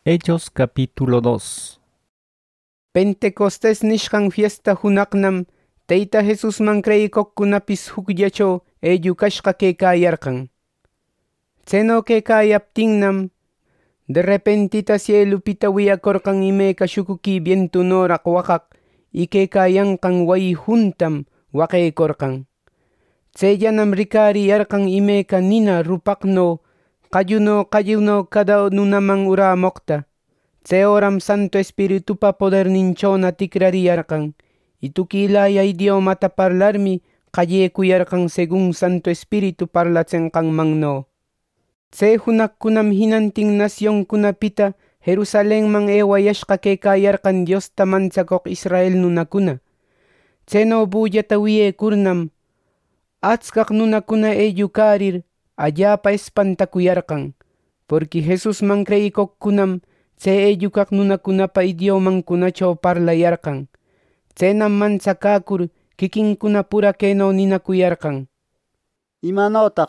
Hechos capítulo 2. Pentecostes nishkan fiesta hunaqnam Tayta Jesusman creyikoqkunapis hukllachaw eyyukashqa kaykayarqan. Tseno kaykayaptinnam de repentita cielupita wiyakorqan imayka shukuki vientunoraq waqaq y kaykayanqan wayi juntam waqaykorqan. Tsayllanam rikariyarqan imayka nina rupaqno qalluno cada nunaman uramoqta. Tse horam Santo Espiritupa poderninchawna tikrariyarqan, y tukilaya idiomata parlarmi qallecuyarqan según Santo Espíritu parlachenqanmanno. Tse hunaqkunam hinantin nacionkunapita Jerusalenman eywayashqa kaykayarqan Diosta manchakuq Israel nunakuna. Tseno bullata wiyekurnam achkaq nunakuna eyyukarir allapa espantakuyarqan, porque Jesusman creyikoqkunam tse eyyukaq nunakunapa idiomankunachaw parlayarqan. Tsenam manchakakur kikinkuna pura kaynaw ninakuyarqan: ¿Imanawtaq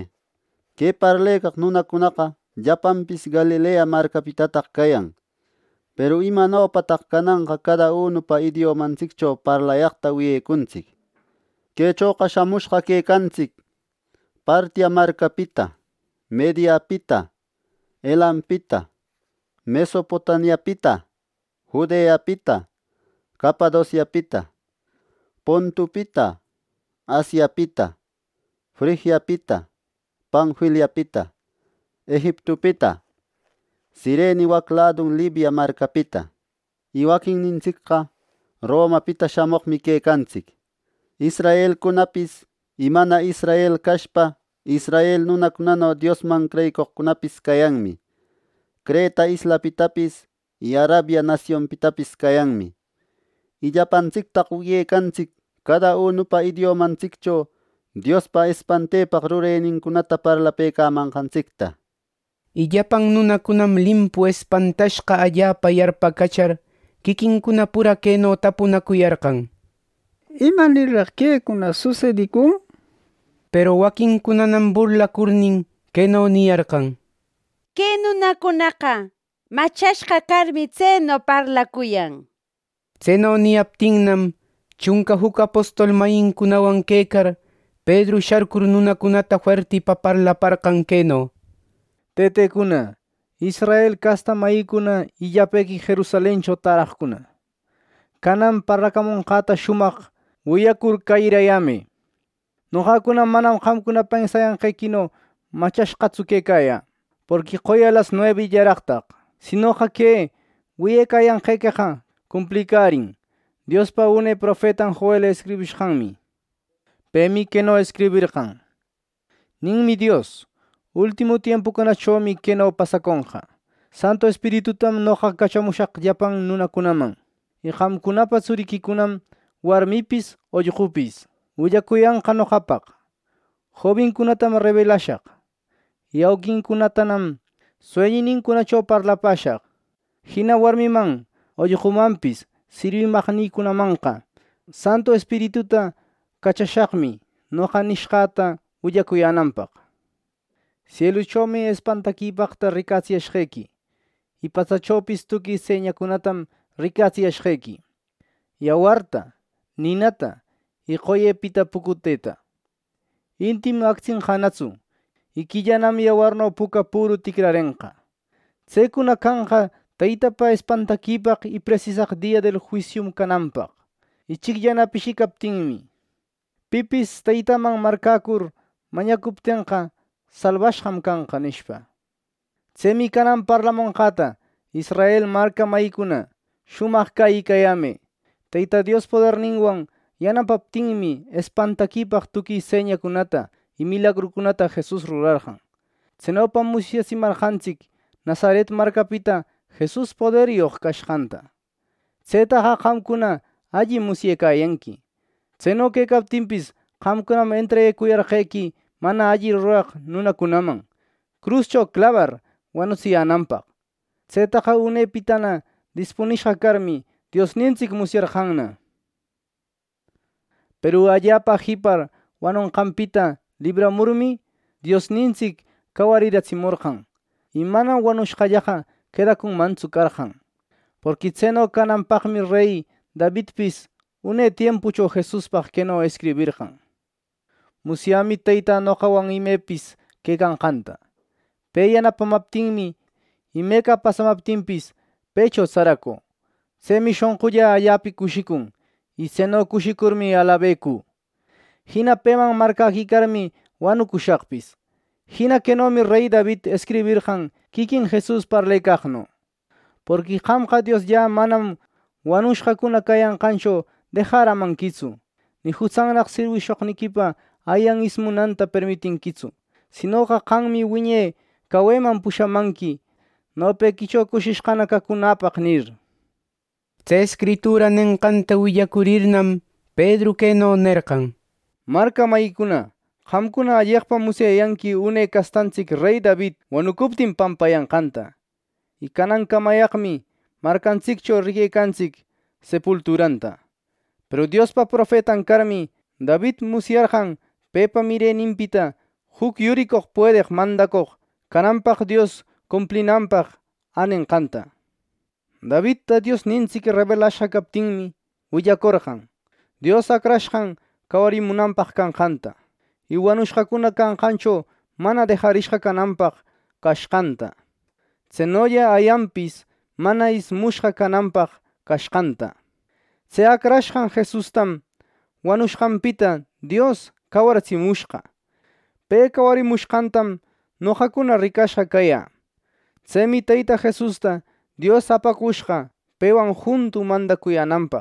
que parleykaq nunakunaqa llapanpis Galilea markapitataq kayan? Pero imanawpataq kananqa cada unupa idiomanchikchaw parlayaqta wiyekunchik. Kaychawqa shamushqa kaykanchik Partia markapita, Mediapita, Elampita, Mesopotamiapita, Judeapita, Capadociapita, Pontupita, Asiapita, Frigiapita, Panfiliapita, Egiptupita, Sireni wakladun Libia markapita, iwakinninchikqa Romapita shamuqmi kaykanchik. Israel kunapis imana Israel kashpa Israel nunakunano Diosman creykoqkunapis kayanmi. Creta islapitapis y Arabia nacionpitapis kayanmi. Illapanchiktaq wiyaykanchik cada unupa idiomanchikcho Diospa espantepaq rurayninkunata parlapaykamanqanchikta. Illapan nunakunam limpu espantashqa allapa yarpakachar kikinkuna pura kaynaw tapunakuyarqan: ¿Imanirraq kaykuna sucedikun? Pero wakinkunanam burlakurnin kaynaw niyarqan: Kay nunakunaqa machashqa karmi tseno parlakuyan. Tseno niyaptinnam chunka huk apostol mayinkunawan kaykar Pedro sharkur nunakunata fuertipa parlaparqan kaynaw: Tetekuna, Israel kasta maykuna illapayki Jerusalencho taraqkuna. Kanan parlakamunqata shumaq wiyakur kayrayami. Nuqakuna manam qamkuna pensayanqaykino machashqatsu kaykaya, porque qoya las 9 yaraqtaq. Sinoqa que wiyakayanqaykiqa cumplikarin. Diospa unay profetan Joel escribishqanmi. Pemi keno escribirqan: Ninmi Dios, último tiempokunachawmi keno pasakunqa. Santo Espiritutam noqa kachamushaq llapan nunakunaman. Y qamkunapa churikikunam warmipis ollqupis willakuyanqa noqapaq. Jobinkunatam revelashaq. Yawkinkunatanam sueñininkunachaw parlapashaq. Hina warmiman ollqumanpis sirvimaqniykunamanqa Santo Espirituta kachashaqmi noqa nishqata willakuyananpaq. Cieluchawmi espantakipaqta rikachiyashqayki, y pasachawpis tukuy señakunatam rikachiyashqayki: yawarta, ninata, y qoyepita pukuteta. Intim akchinqanachu, y killanam yawarno puka puru tikrarinqa. Tseykuna kanqa Taytapa espantakipaq y precisaq dia del juicium kananpaq. Y chikllanap pishikaptinmi pipis Taytaman markakur mañakuptinqa salvashqam kanqa nishpa. Tsemi kanan parlamunqata Israel marka maykuna shumaq kaykayami. Tayta Dios poderninwan yanapaptinmi espantakipaq tukuy señakunata y milagrukunata Jesus rurarqan. Tsenopam musyasimarqanchik Nazaret markapita Jesus poderyuq kashqanta. Tsetaqa qamkuna alli musyakayanki. Tseno kaykaptinpis qamkunam entregakuyarqayki mana alli ruraq nunakunaman, cruzchaw clavar wanuchiyananpaq. Tsetaqa unaypitana disponishqa karmi Diosninchik musyarqanna. Pero allapa qhipar wanunqanpita libramurmi Diosninchik kawarirachimurqan. Y mana wanushqallaqa quedacunmanchu karqan. Porque tseno kananpaqmi rey Davidpis une tiempucho Jesuspaq keno escribirqan: Musyami tayta noqawan imepis kekanqanta. Pe yanapamaptinmi imeka pasamaptinpis pecho sarako. Semi shonqulla allapi kushikun, y seno kushikurmi alabeku. Hina peman markakikarmi wanukushaqpis. Hina kenomi rey David escribirqan kikin Jesús parleykaqno. Porque qamqa Dios ya manam wanushqakuna kayanqancho dejaramankichu, ni husanraq sirwishoqnikipa ayan ismunanta permitinkichu, sinoqa qanmi wiñe kaweman pushamanki, nopekicho kushishqana kakunapaq nir. Tse escritura nenqanta willakurirnam Pedro keno nerqan: Marka maykuna, qamkuna alliqpa musyayanki une kastanchik rey David wanukuptin pampayanqanta. Y kanankamayaqmi markanchikcho rikaykanchik sepulturanta. Pero Diospa profetan karmi David musyarqan pepa mireninpita huk yurikoq puedeq mandakoq kananpaq Dios cumplinanpaq anenqanta. Davidta Dios ninchik revelasha kaptinmi willakorqan Dios akrashqan kawarimunanpaq kanqanta, y wanushqakuna kanqancho mana dejarishqa kananpaq kashqanta. Tsenolla ayanpis mana ismushqa kananpaq kashqanta. Tse akrashqan Jesustam wanushqanpita Dios kawarachimushqa. Pe kawarimushqantam noqakuna rikashqa kaya. Tsemi tayta Jesusta Dios apakushqa pewan juntu mandakuyananpaq.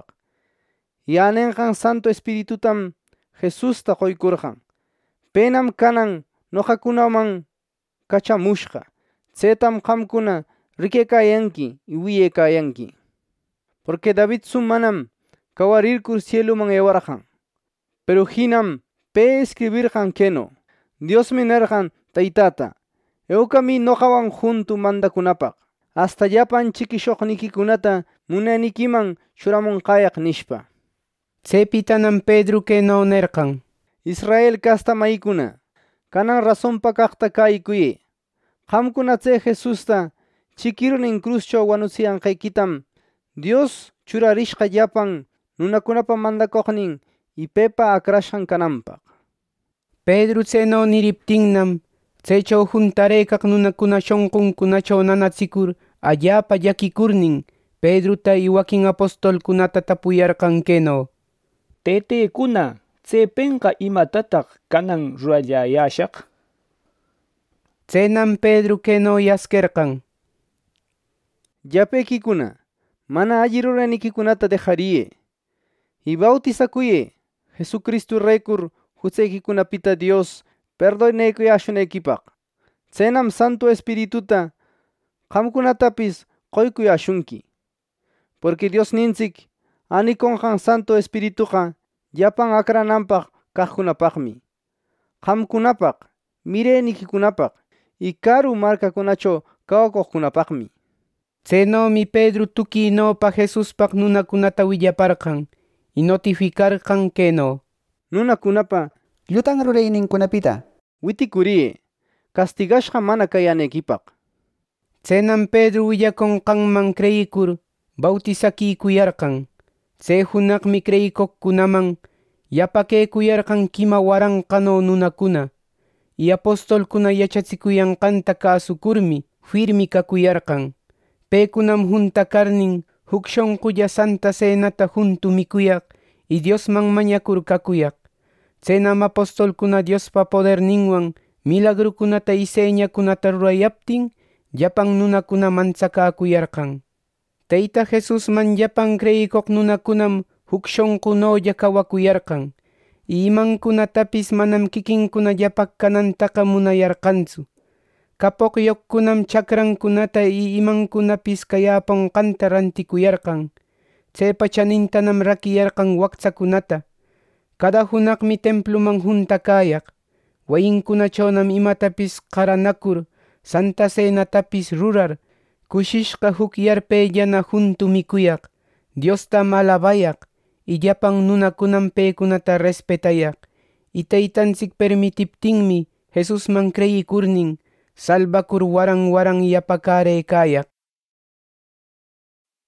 Y anenqan Santo Espiritutam Jesusta qoykurqan. Penam kanan noqakunaman kachamushqa. Tsetam qamkuna rikaykayanki y wiyaykayanki. Porque David manam kawarirkur cieluman ewarqan. Pero hinam pe escribirqan keno: Diosmi nerqan taytata: Eukami noqawan juntu mandakunapaq, hasta llapan chikishoqnikikunata munaynikiman churamunqayaq nishpa. Tsepitanam Pedro keno nerqan: Israel kasta maykuna, kanan razonpa kaqta kaykuyé. Qamkuna tse Jesusta chikirnin cruzcho wanuchiyanqaykitam Dios churarishqa llapan nunakunapa mandakoqnin y pepa akrashqan kananpaq. Pedro tseno niriptinnam tsecho juntarekaq nunakuna shonqunkunacho nanachikur allapa llakikurnin Pedrota y wakin apostolkunata tapuyarqan keno: Tetekuna, tsepenqa imatataq kanan rurallayashaq? Tsenam Pedro keno yaskerqan: Yapekikuna, mana alli ruraynikikunata dejariye, y bautizakuyé Jesucristo rekur huchaykikunapita Dios perdonaykuyashunaykipaq. Tsenam Santo Espirituta qamkunatapis qoykuyashunki. Porque Dios ninchik anikunqan Santo Espirituqa llapan akrananpaq kaqkunapaqmi, qamkunapaq, miraynikikunapaq, y karu markakunacho kawakuqkunapaqmi. Tsenomi Pedro tukinopa Jesuspaq nunakunata willaparqan y notificarqan keno: Nunakunapa llutan rurayninkunapita witikuriye, castigashqa mana kayanaykipaq. Tsenam Pedro willakunqanman creyikur bautizakikuyarqan. Tse hunaqmi creyikoqkunaman yapakekuyarqan kima waranqano nunakuna, y apostolkuna yachachikuyanqanta kasukurmi firmi kakuyarqan. Pekunam juntakarnin huk shonqulla Santa Cenata juntu mikuyaq y Diosman mañakur kakuyaq. Tsenam apostolkuna Diospa poderninwan milagrukunata y señakunata rurayaptin llapan nunakuna manchakakuyarqan. Tayta Jesusman llapan creyikoq nunakunam huk shonqunolla kawakuyarqan, y imankunatapis manam kikinkuna llapak kanantaqa munayarqanchu. Kapoqyoqkunam chakrankunata y imankunapis kayapunqanta rantikuyarqan. Tsepa chanintanam rakiyarqan waqchakunata. Cada hunaqmi templuman juntakayaq. Wayinkunachonam imatapis qaranakur, Santa Cenatapis rurar, kushishqa huk yarpayllana juntu mikuyaq, Diostam alabayaq, y llapan nunakunam pekunata respetayaq. Y taytanchik permitiptinmi Jesusman creyikurnin salvakur waran yapakaray kayak.